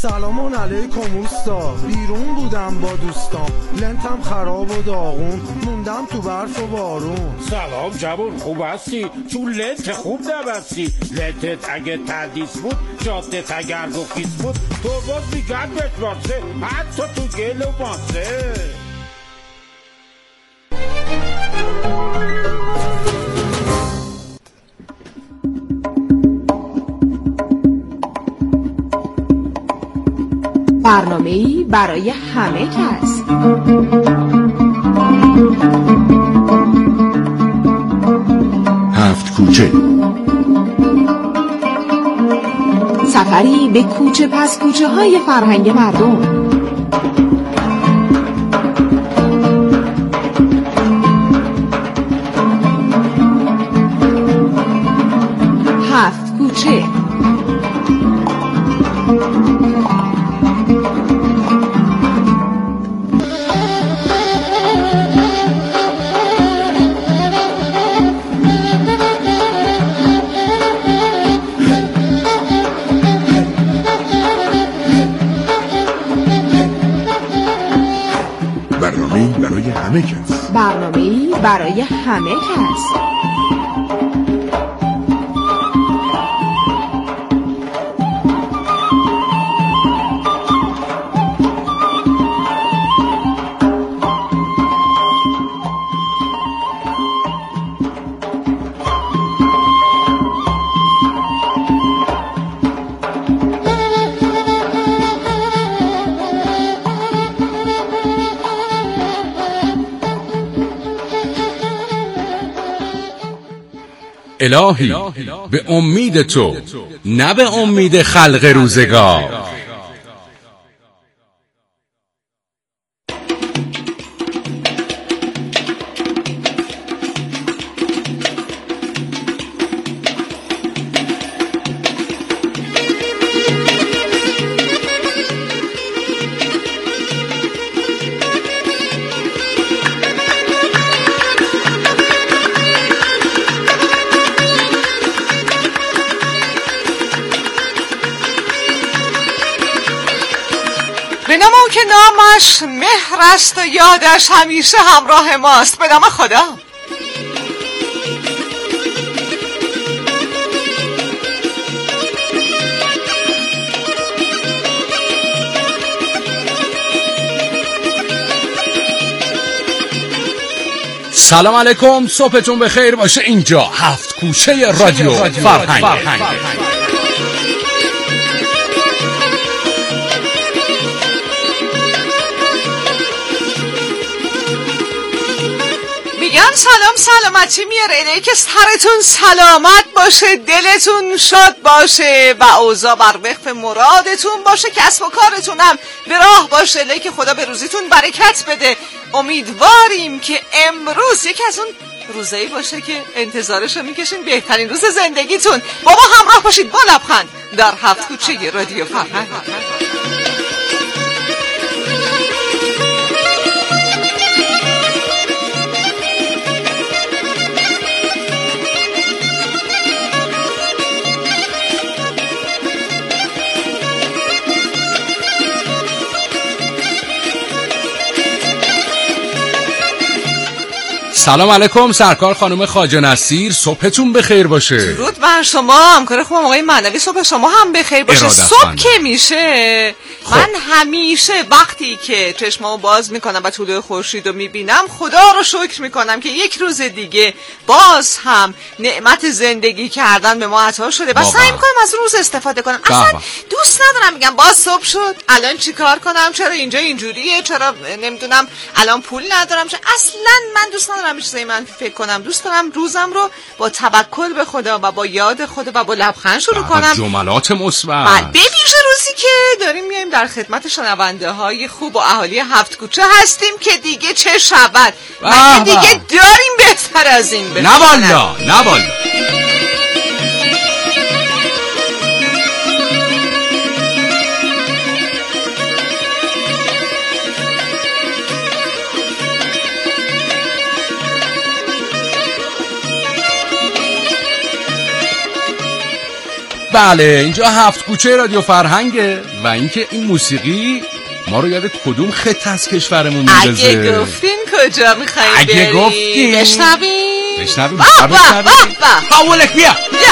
سلام علیکم اوستا، بیرون بودم با دوستام، لنتم خراب و داغون، موندم تو برف و بارون. سلام جوون، خوب هستی؟ چون لنت خوب نبستی. لنتت اگه تردیس بود، جاده تگرد و خیس بود، تو باز میگن بتراسه، حتی تو گل و ماسه. برنامه‌ای برای همه کس. هفت کوچه، سفری به کوچه پس کوچه های فرهنگ مردم. هفت کوچه. برنامه‌ای برای همه کس. برنامه‌ای برای همه کس. الهی به امید تو، نه به امید خلق روزگار. به نام او که نامش مهر است و یادش همیشه همراه ماست، به نام خدا. سلام علیکم، صبحتون بخیر باشه. اینجا هفت کوچه رادیو فرهنگ. میگن سلام سلامتی میاره، اینه که سرتون سلامت باشه، دلتون شاد باشه و اوضاع بر وفق مرادتون باشه، کسب و کارتونم به راه باشه، اینه که خدا به روزیتون برکت بده. امیدواریم که امروز یکی از اون روزایی باشه که انتظارشو میکشین، بهترین روز زندگیتون. با ما همراه باشید با لبخند در هفت کوچه رادیو فرهنگ. سلام علیکم سرکار خانم خواجه نصیر، صبحتون بخیر باشه. درود بر شما همکار خوبم آقای معنوی، صبح شما هم بخیر باشه. صبح که میشه من همیشه وقتی که چشمامو باز میکنم و طلوع خورشید رو میبینم خدا رو شکر میکنم که یک روز دیگه باز هم نعمت زندگی کردن به ما عطا شده و سعی میکنم از روز استفاده کنم. اصلا دوست ندارم میگم باز صبح شد الان چی کار کنم، چرا اینجا اینجوریه، چرا نمیدونم الان پول ندارم، اصلا من دوست ندارم چیزایی من فکر کنم. دوست دارم روزم رو با توکل به خدا و با یاد خدا و با لبخند شروع کنم. جملات مثبت. به ویژه روزی که داریم میایم در خدمت شنونده های خوب و اهالی هفت کوچه هستیم که دیگه چه شود، مگه دیگه داریم بهتر از این؟ نه والا نه والا. بله اینجا هفت کوچه رادیو فرهنگه و اینکه این موسیقی ما رو یاد کدوم خطه از کشورمون میندازه. اگه گفتین کجا میخواییم بریم؟ اگه گفتین بشنویم. حولک بیا.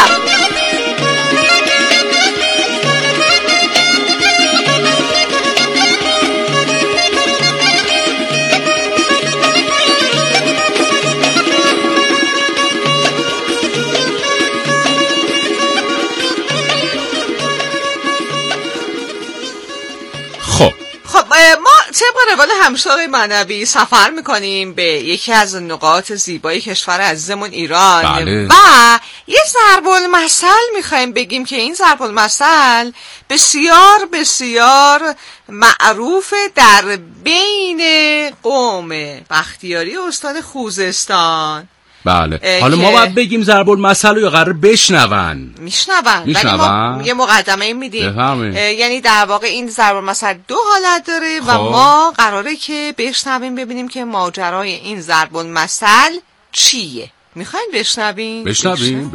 خب ما طبق روال همیشه آقای معنوی سفر میکنیم به یکی از نقاط زیبای کشور عزیزمون ایران. بله. و یه ضرب المثل میخوایم بگیم که این ضرب المثل بسیار بسیار معروف در بین قوم بختیاری استان خوزستان. بله حالا ما باید بگیم ضرب المثل یا قرار بشنون؟ میشنون ولی ما یه مقدمه میدیم. یعنی در واقع این ضرب المثل دو حالت داره و ما قراره که بشنویم ببینیم که ماجرای این ضرب المثل چیه. میخواین بشنویم؟ بشنویم.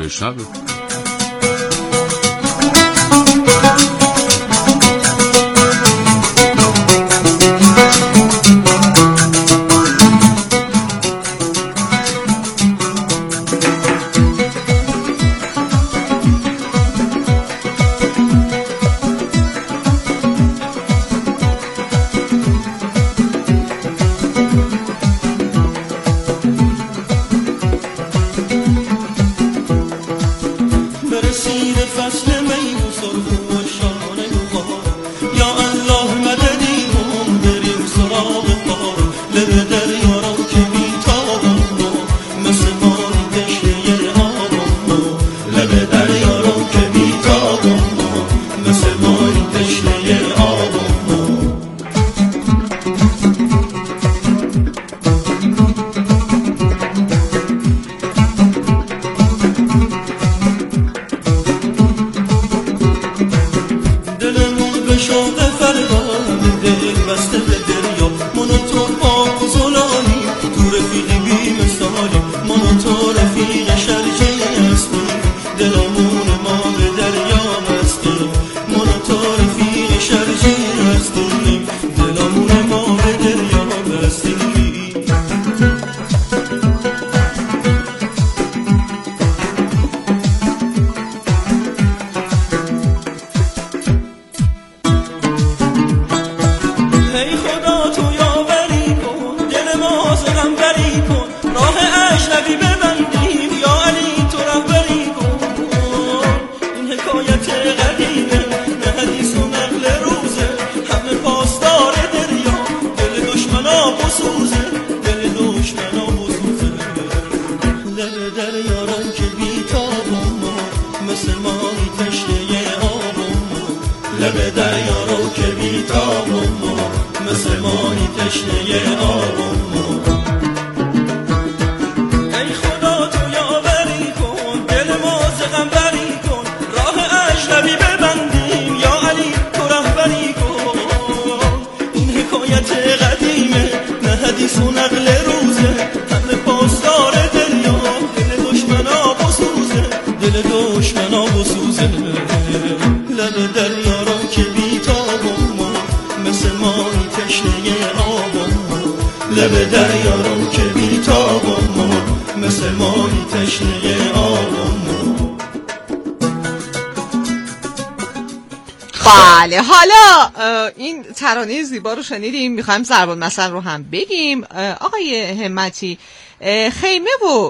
بله حالا این ترانه زیبا رو شنیدیم، میخوایم ضرب المثل رو هم بگیم. آقای همتی، خیمه و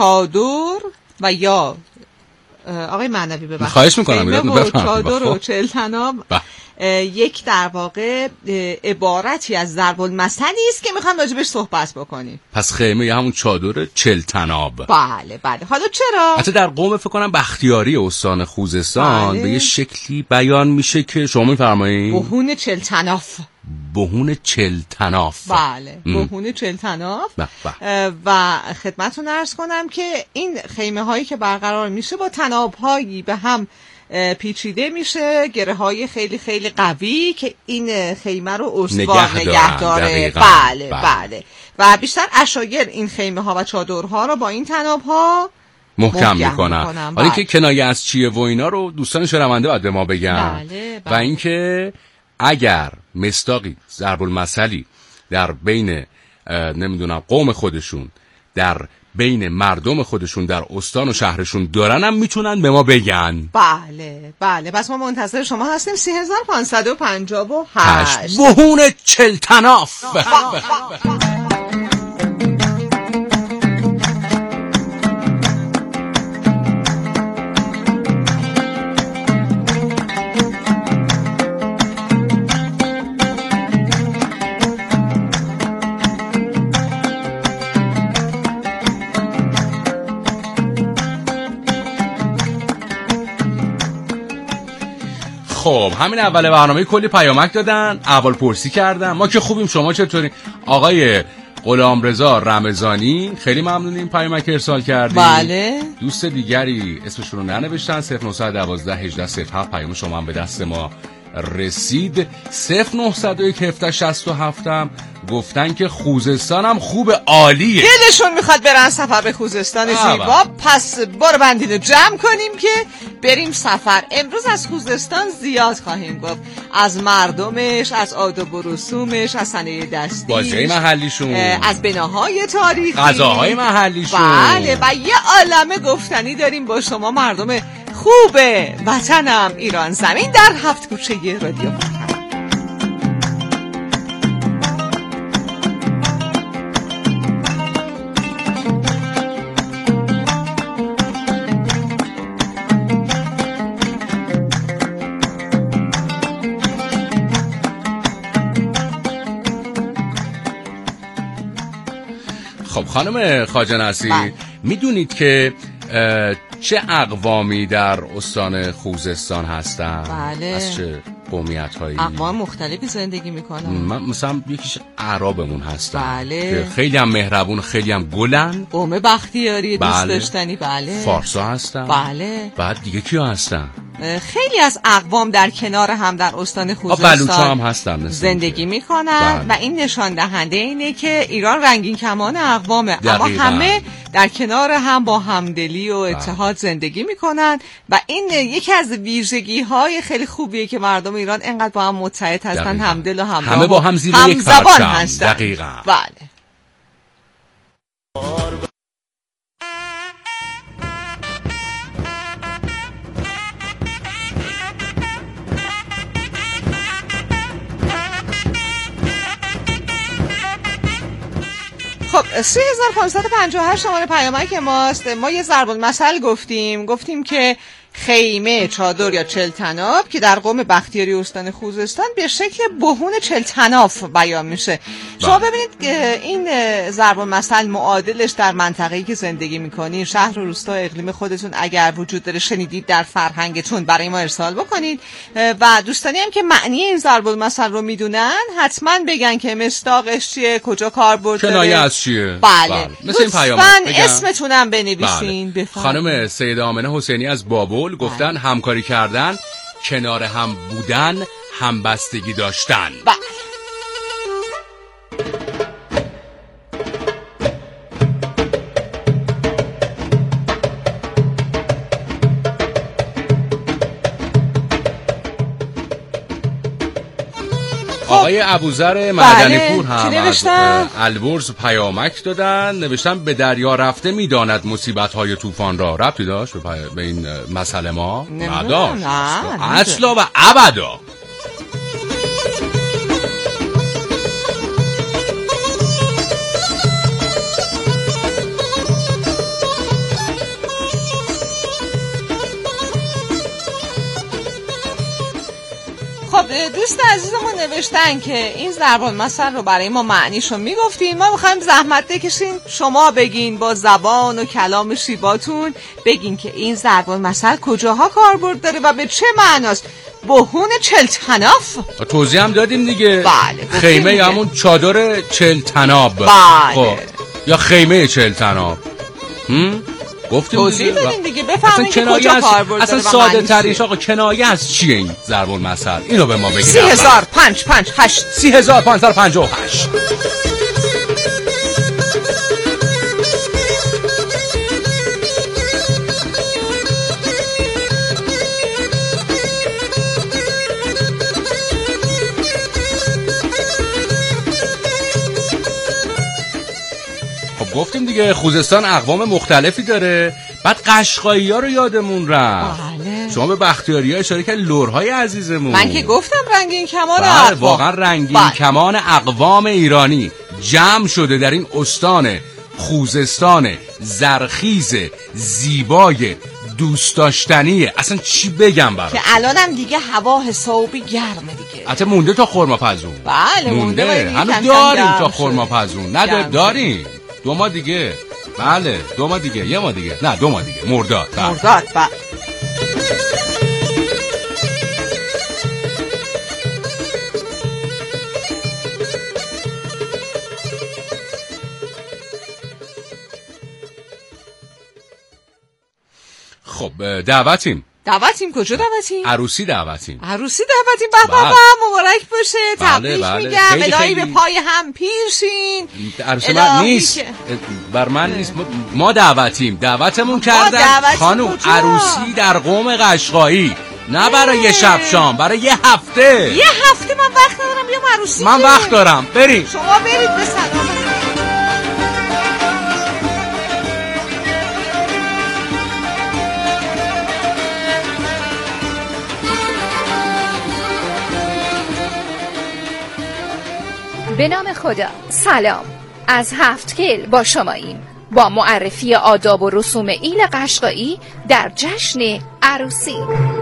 چادر و یا آقای معنوی ببخشید، خواهش میکنم خیمه و چادر و چهل طناب یک در واقع عبارتی از ضرب المثلی است که میخوام راجبش صحبت بکنیم. پس خیمه یا همون چادر چهل طناب. بله حالا چرا؟ حتی در قوم فکر کنم بختیاری استان خوزستان به یه شکلی بیان میشه که شما میفرمایید بهون چهل طناف. بهون چهل طناف. بله بهون چهل طناف. و خدمتتون عرض کنم که این خیمه هایی که برقرار میشه با طناب هایی به هم پیچیده میشه، گره های خیلی خیلی قوی که این خیمه رو استوار نگه داره. بله و بیشتر عشایر این خیمه ها و چادرها رو با این طناب ها محکم میکنن. حالا اینکه کنایه از چیه و اینا رو دوستان شنونده باید به ما بگن. بله. و اینکه اگر مصداقی ضرب المثلی در بین نمیدونم قوم خودشون، در بین مردم خودشون، در استان و شهرشون دارن هم میتونن به ما بگن. بله پس ما منتظر شما هستیم. 3558 بهون چلتناف. خب همین اول برنامه کلی پیامک دادن، اول پرسی کردم. ما که خوبیم، شما چطوری؟ آقای غلامرضا رمضانی خیلی ممنونیم پیامک ارسال کردیم. بله. دوست دیگری اسمشون رو ننوشتن. 0912 18 07 پیام شما هم به دست ما رسید. 0901 1767 هم گفتن که خوزستان هم خوب، عالیه. دلشون میخواد برن سفر به خوزستان زیبا. پس برو بندینو جمع کنیم که بریم سفر. امروز از خوزستان زیاد خواهیم گفت، از مردمش، از آداب و رسومش، از صنایع دستیش، بازی محلیشون، از بناهای تاریخی، غذاهای محلیشون. بله و یه عالمه گفتنی داریم با شما مردم خوبه وطنم ایران زمین در 7 کوچه رادیو فرهنگ. خب خانم خواجه نصیر، میدونید که چه اقوامی در استان خوزستان هستن؟ بله. از چه قومیت هایی؟ اقوام مختلفی زندگی میکنن. مثلا یکیش عربمون هستن. بله. که خیلی هم مهربون، خیلی هم گلن. قوم بختیاری دوست بله. داشتنی. بله. فارسا هستن. بله. بعد دیگه کیا هستن؟ خیلی از اقوام در کنار هم در استان خوزستان بلوچا هم هستن زندگی میکنن. و این نشان دهنده اینه که ایران رنگین کمان اقوامه، اما همه در کنار هم با همدلی و اتحاد زندگی میکنن و این یکی از ویژگی های خیلی خوبیه که مردم ایران انقدر با هم متحد هستن، همدل و همراه، همه با هم زیر یک پرچم هستن. دقیقاً. بله. خب 3558 شماره پیامک ماست. ما یه ضرب المثل گفتیم که خیمه، چادر یا چلتناب که در قوم بختیاری استان خوزستان به شکل بهون چلتناف بیان میشه. شما ببینید این ضرب المثل معادلش در منطقه‌ای که زندگی میکنین، شهر و روستا، اقلیم خودتون اگر وجود داره شنیدید در فرهنگتون برای ما ارسال بکنید. و دوستانی هم که معنی این ضرب المثل رو میدونن حتما بگن که مصداقش چیه، کجا کاربرد داره، کنایه از چیه. بله. مثل این پیامک اسمتونم بنویسین. بله. خانم سیده آمنه حسینی از بابل گفتن همکاری کردن، کنار هم بودن، همبستگی داشتن. بله. آقای ابوذر معدنی پور هم از البرز پیامک دادن، نوشتن به دریا رفته میداند مصیبت های طوفان را. ربطی داشت به این مسئله ما؟ نداشت اصلا و ابدا. خب دوست عزیزمون نوشتن که این ضرب المثل رو برای ما معنیشو میگفتین، ما میخوایم زحمت بکشین شما بگین با زبان و کلام شیباتون بگین که این ضرب المثل کجاها کاربرد داره و به چه معناست. بهون چلتناف توضیح هم دادیم دیگه. بله. خیمه همون چادر چلتناب. بله. خب. یا خیمه چلتناب. توضیح دادیم دیگه، بفهمید که کجا کاربرد داره. اصلا ساده تریش آقا کنایه از چیه این ضرب المثل؟ اینو به ما بگید. 3558 3558. گفتیم دیگه خوزستان اقوام مختلفی داره. بعد قشقایی‌ها رو یادمون رفت. شما به بختیاری‌ها اشاره کردید، لرهای عزیزمون. من که گفتم رنگین کمان اقوام. واقعا رنگین کمان اقوام ایرانی جمع شده در این استان خوزستان زرخیز زیبای دوست داشتنی. اصلا چی بگم برات، که الانم دیگه هوا حسابی گرمه دیگه. حتی مونده تا خرماپزون. بله مونده. هنوز داریم تا خرماپزون. نه داریم 2 ماه دیگه. بله 2 ماه دیگه، 1 ماه دیگه، نه 2 ماه دیگه. مرداد. بله. خب دعوتیم کجا دعوتیم؟ عروسی دعوتیم. به مبارک باشه. تبریک میگم. الهی به پای هم پیرشین. عروسی من نیست، بر من نیست. ما دعوتمون کردن خانم. عروسی در قم قشقایی، نه برای یه شب شام، برای یه هفته. من وقت ندارم بیام عروسی. من وقت دارم. بریم شما برید به سلامت. به نام خدا. سلام، از 7 کیل با شماییم با معرفی آداب و رسوم ایل قشقایی در جشن عروسی.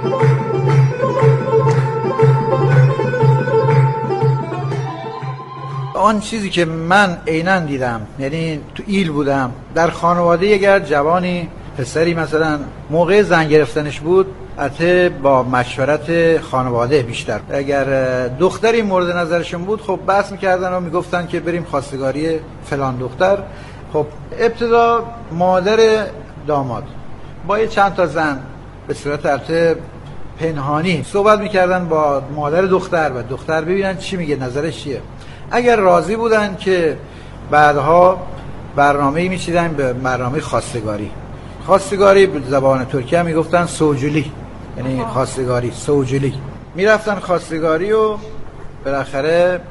آن چیزی که من عیناً دیدم، یعنی تو ایل بودم، در خانواده اگر جوانی پسری مثلا موقع زن گرفتنش بود، البته با مشورت خانواده بیشتر، اگر دختری مورد نظرشون بود خب بحث میکردن و میگفتن که بریم خواستگاری فلان دختر. خب ابتدا مادر داماد با چند تا زن به صورت البته پنهانی صحبت میکردن با مادر دختر و دختر ببینن چی میگه، نظرش چیه. اگر راضی بودن که بعدها برنامه‌ای میچیدن به برنامه خواستگاری به زبان ترکی هم میگفتن سوجولی، یعنی خواستگاری سوجولی. میرفتن خواستگاری و بالاخره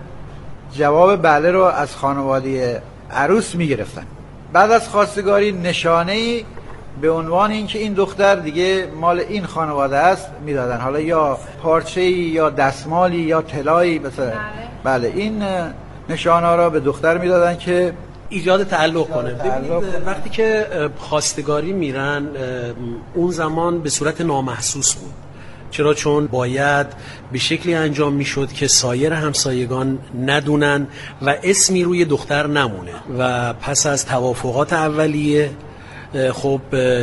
جواب بله رو از خانواده عروس میگرفتن. بعد از خواستگاری نشانه‌ای به عنوان اینکه این دختر دیگه مال این خانواده است میدادن، حالا یا پارچه‌ای یا دستمالی یا طلایی مثلا. بله این نشانه را به دختر میدادن که ایجاد تعلق کنه. ببینید وقتی که خواستگاری میرن اون زمان به صورت نامحسوس بود. چرا؟ چون باید به شکلی انجام میشد که سایر همسایگان ندونن و اسمی روی دختر نمونه و پس از توافقات اولیه خب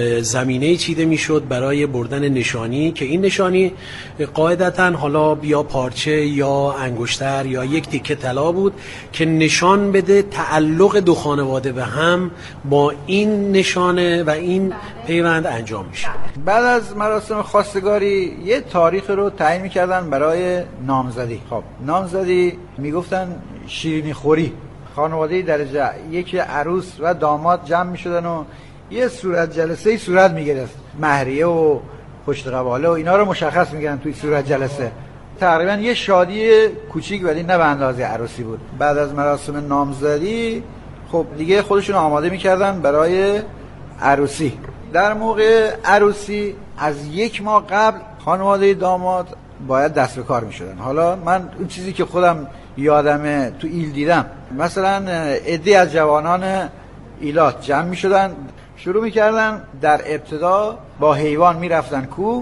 زمینه چیده میشد برای بردن نشانی که این نشانی قاعدتاً حالا یا پارچه یا انگشتر یا یک تیکه طلا بود که نشان بده تعلق دو خانواده به هم با این نشانه و این پیوند انجام میشه. بعد از مراسم خواستگاری یه تاریخ رو تعیین میکردن برای نامزدی. خب نامزدی میگفتن شیرینی خوری. خانواده درجه یک عروس و داماد جمع میشدن و یه جلسه صورت میگرفت، مهریه و پشت قباله و اینا رو مشخص میگن توی صورت جلسه. تقریبا یه شادی کوچیک ولی نه به اندازه عروسی بود. بعد از مراسم نامزدی خب دیگه خودشون آماده میکردن برای عروسی. در موقع عروسی از 1 ماه قبل خانواده داماد باید دست به کار میشدن. حالا من اون چیزی که خودم یادمه تو ایل دیدم، مثلا عده‌ای از جوانان ایلات جمع میشدن، شروع میکردن در ابتدا با حیوان میرفتن کوه،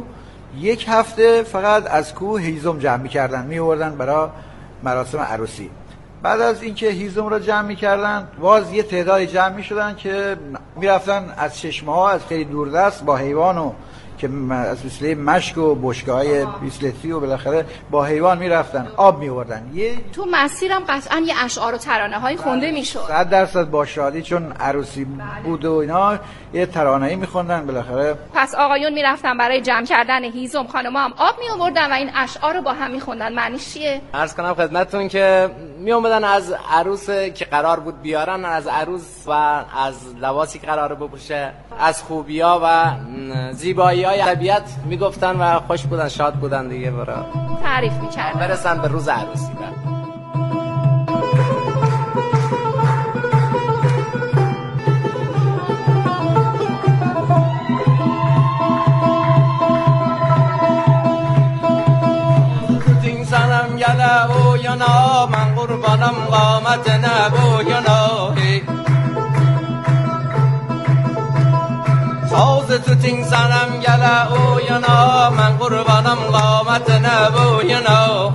1 هفته فقط از کوه هیزم جمع میکردن میوردن برای مراسم عروسی. بعد از اینکه هیزم رو جمع میکردن باز یه تعدادی جمع میشدن که میرفتن از چشمه ها از خیلی دوردست با حیوانو که از وسیله مشک و بشکه‌های بیسلتی و بالاخره با حیوان میرفتن آب میوردن. تو مسیرم قطعا یه اشعار و ترانه‌های خونده میشد 100% با شادی، چون عروسی بود و اینا یه ترانه‌ای میخوندن بالاخره. پس آقایون میرفتن برای جمع کردن هیزم، خانم‌ها هم آب میآوردن و این اشعار رو با هم میخوندن. معنیش چیه؟ عرض کنم خدمتتون که میومدن از عروس که قرار بود بیارن، از عروس و از لباسی که قرار بپوشه، از خوبی‌ها و زیبایی‌های طبیعت میگفتن و خوش بودن، شاد بودن دیگه، برای تعریف می‌کردن برسن به روز عروسی. گله و ینا من قربانم قامت نبو ینا ساز تو تین سنم گله و ینا من قربانم قامت نبو ینا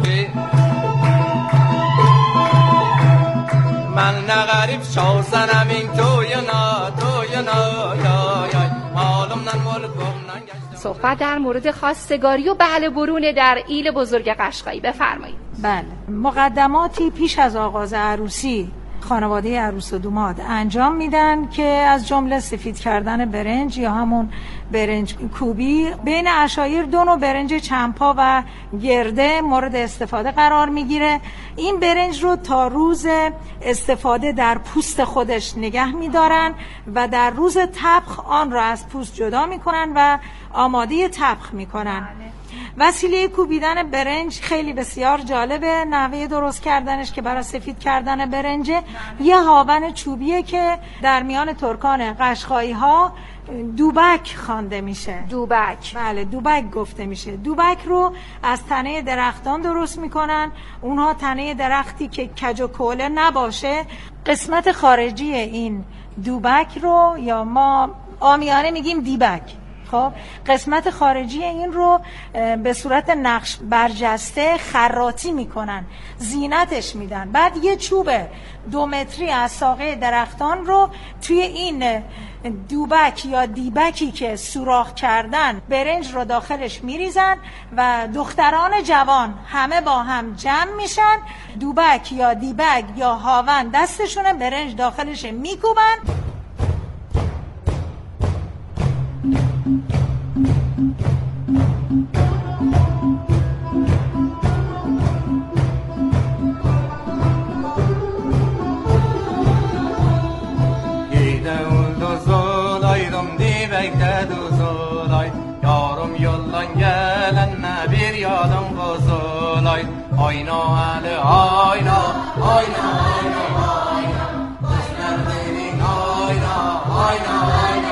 من نغریب شاسنم این تو ینا معلوم نن ملکم صحبت در مورد خواستگاری و بله برون در ایل بزرگ قشقایی بفرمایید. بله، مقدماتی پیش از آغاز عروسی خانواده عروس و دوماد انجام میدن که از جمله سفید کردن برنج یا همون برنج کوبی. بین عشایر دو نوع برنج چمپا و گرده مورد استفاده قرار میگیره. این برنج رو تا روز استفاده در پوست خودش نگه میدارن و در روز طبخ آن را از پوست جدا میکنن و آماده طبخ میکنن. وسیله کوبیدن برنج خیلی بسیار جالبه. نحوه درست کردنش که برای سفید کردن برنجه یه هاون چوبیه که در میان ترکان قشقایی ها دوبک خوانده میشه. دوبک؟ بله، دوبک گفته میشه. دوبک رو از تنه درختان درست میکنن. اونها تنه درختی که کج و کوله نباشه. قسمت خارجی این دوبک رو یا ما عامیانه میگیم دیبک. خب قسمت خارجی این رو به صورت نقش برجسته خراطی میکنن، زینتش میدن. بعد یه چوب 2 متری از ساقه درختان رو توی این دوبک یا دیبکی که سوراخ کردن برنج رو داخلش میریزن و دختران جوان همه با هم جمع میشن. دوبک یا دیبک یا هاون دستشونه، برنج داخلش میکوبن. Yarım yoldan gelenle bir yalan kozulay Ayna ali ayna, ayna, ayna, ayna Dostlarının ayna, ayna, ayna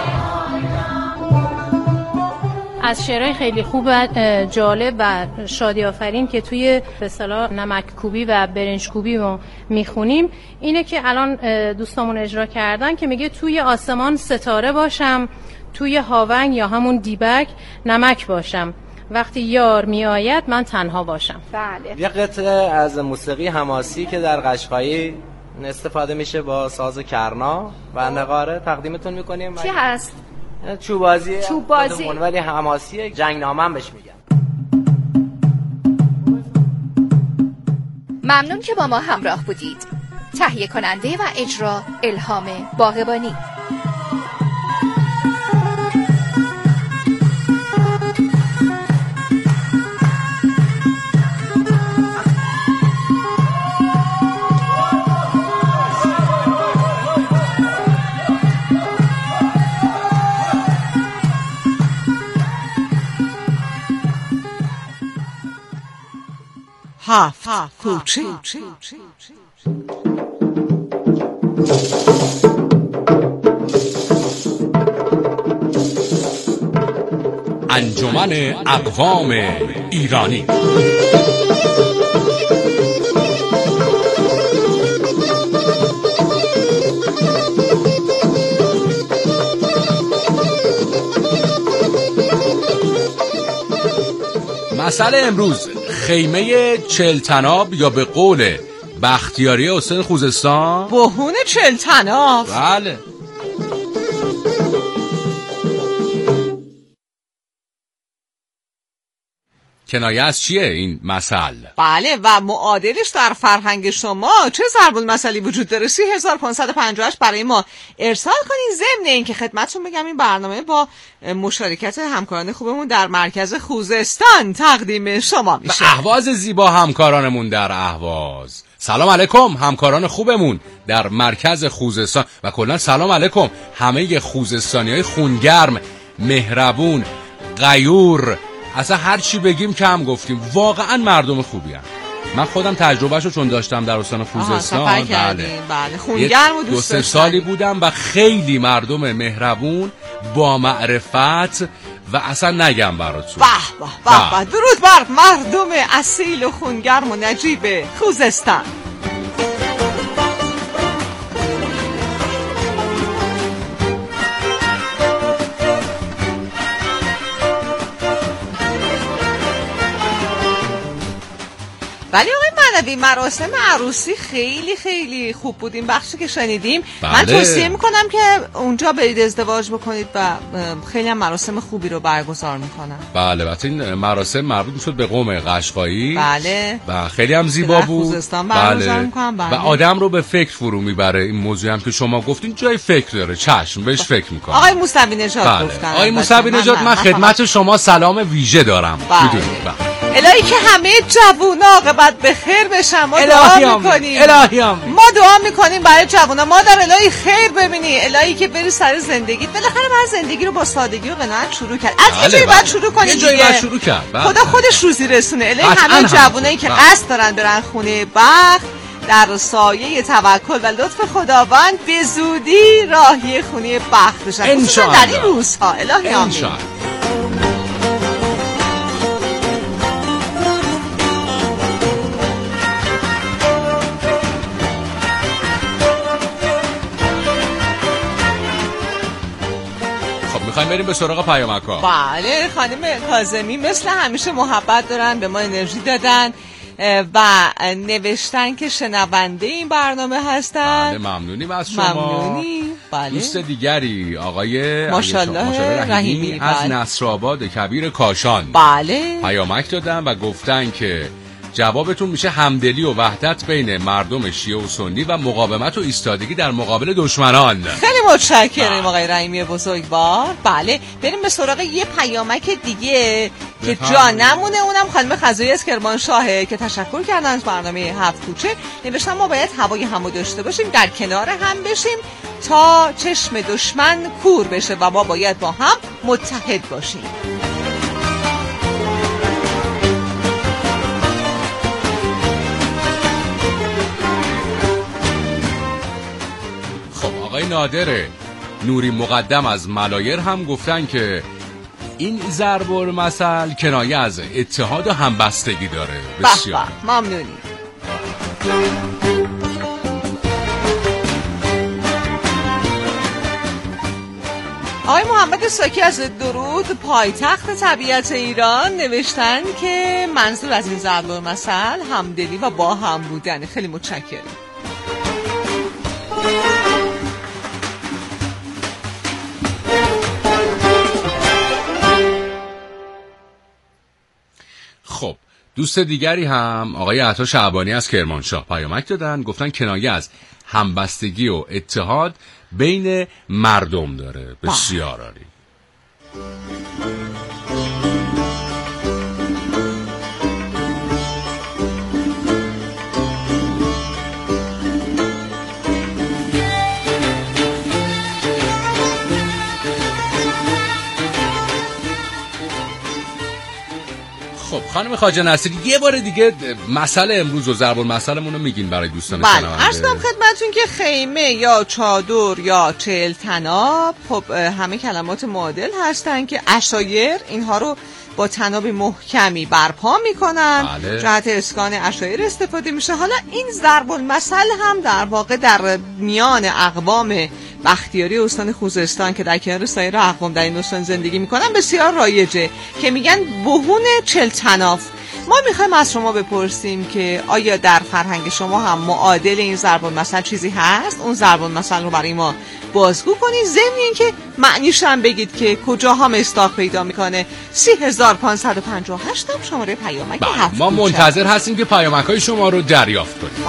از شعرهای خیلی خوب و جالب و شادی آفرین که توی به اصطلاح نمک کوبی و برنج کوبی رو میخونیم اینه که الان دوستامون اجرا کردن که میگه توی آسمان ستاره باشم، توی هاون یا همون دیبک نمک باشم، وقتی یار می آید من تنها باشم. بله. یه قطعه از موسیقی حماسی که در قشقایی استفاده میشه با ساز کرنا و نقاره تقدیمتون میکنیم. چی هست؟ چوبازی ولی حماسی جنگنامه هم بهش میگن. ممنون که با ما همراه بودید. تهیه کننده و اجرا الهام باغبانی. هفت کوچه انجمن اقوام ایرانی. مسئله امروز خیمه چلتناب یا به قول بختیاری حسین خوزستان بهون چلتناب. بله. کنایه از چیه این مسئله؟ بله و معادلش در فرهنگ شما چه ضرب المثلی وجود داره؟ 3558 برای ما ارسال کنین. ضمن این که خدمتتون بگم این برنامه با مشارکت همکاران خوبمون در مرکز خوزستان تقدیم شما میشه. اهواز زیبا همکارانمون در اهواز. سلام علیکم همکاران خوبمون در مرکز خوزستان و کلا سلام علیکم همه خوزستانیای خونگرم، مهربون، غیور، اصلا هر چی بگیم کم گفتیم. واقعا مردم خوبی هم. من خودم تجربهشو چون داشتم در استان خوزستان. بله خونگرم و دوست سالی بودم و خیلی مردم مهربون با معرفت و اصلا نگم براتون. به درود بر مردم اصیل و خونگرم و نجیب خوزستان. ولی آقای معنوی مراسم عروسی خیلی خیلی خوب بود. این بخشی که شنیدیم من توصیه میکنم که اونجا برید ازدواج بکنید و خیلی هم مراسم خوبی رو برگزار میکنن. بله البته این مراسم مربوط میشد به قوم قشقایی. بله و خیلی هم زیبا بود. بله. و آدم رو به فکر فرو میبره. این موضوع هم که شما گفتین جای فکر داره، چشم بهش فکر میکنم. آقای موسوی نژاد گفتن. آقای موسوی نژاد من خدمت شما سلام ویژه دارم. میدونید الهی که همه جوونا عاقبت به خیر بشن. ما دعا میکنیم. ما دعا میکنیم برای جوونا. مادر الهی خیر ببینی، الهی که بری سر زندگی. بالاخره باید زندگی رو با سادگی و قناعت شروع کرد. از یه جایی باید شروع کنیم. یه جایی باید شروع کرد. خدا خودش روزی رسونه. الهی همه جوونایی که قصد دارن برن خونه بخت در سایه توکل و لطف خداوند به زودی راهی خونه بخت بشن. انشاءالله. در این روزها الهی آمین. میخوایم بریم به سراغ پیامک‌ها. بله خانم کاظمی مثل همیشه محبت دارن، به ما انرژی دادن و نوشتن که شنونده این برنامه هستن. بله ممنونیم از شما. ممنونیم. بله. دوست دیگری آقای ماشاءالله رحیمی از نصرآباد کبیر کاشان بله پیامک دادن و گفتن که جوابتون میشه همدلی و وحدت بین مردم شیعه و سنی و مقاومت و ایستادگی در مقابل دشمنان. خیلی متشکرم آقای رحیمی بزرگوار. بله بریم به سراغ یه پیامک دیگه که جا نمونه. اونم خانم خزایی از کرمانشاهه که تشکر کردن از برنامه هفت کوچه. نوشتن ما باید هوای همو داشته باشیم، در کنار هم بشیم تا چشم دشمن کور بشه و ما باید با هم متحد باشیم. آقای نادر نوری مقدم از ملایر هم گفتن که این ضرب المثل کنایه از اتحاد و همبستگی داره. بسیار ممنونی. آقای محمد ساکی از درود پایتخت طبیعت ایران نوشتن که منظور از این ضرب المثل همدلی و با هم بودن. خیلی متشکرم. خب دوست دیگری هم آقای عطا شعبانی از کرمانشاه پیامک دادن، گفتن کنایه از همبستگی و اتحاد بین مردم داره. بسیار عالی. خب خانم خواجه نصیری یه بار دیگه مسئله امروز و ضرب المثلمون رو میگین برای دوستان شنونده. بله عرض کنم خدمتتون که خیمه یا چادر یا 40 طناب خب همه کلمات معادل هستن که عشایر اینها رو با طناب محکمی برپا میکنن. بله. جهت اسکان عشایر استفاده میشه. حالا این ضرب المثل هم در واقع در میان اقوام بختیاری استان خوزستان که در کنار سایر اقوام در این استان زندگی میکنن بسیار رایجه که میگن بهون 40 طناف. ما میخوایم از شما بپرسیم که آیا در فرهنگ شما هم معادل این ضرب المثل چیزی هست؟ اون ضرب المثل رو برای ما بازگو کنید، ضمن اینکه معنیش هم بگید که کجاها مصداق پیدا میکنه. 3558 هم شماره پیامک هفت. ما منتظر هستیم که پیامک‌های شما رو دریافت کنیم.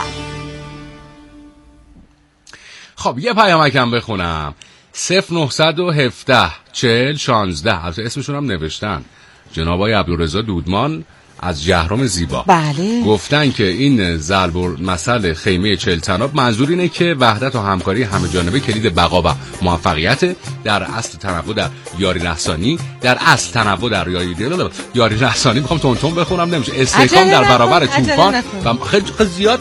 خب یه پیامک هم بخونم. 0917 40 16 البته اسمشون هم نوشتن. جناب آقای عبدالرضا دودمان از جهرم زیبا. بله. گفتن که این ضرب المثل خیمه 40 طناب منظور اینه که وحدت و همکاری همه جانبه کلید بقا و موفقیت. در اصل تنوع در یاری نحسانی، در اصل تنوع در یاری نحسانی. میخوام تون تون بخونم نمیشه. استحکام در برابر طوفان و خیلی زیاد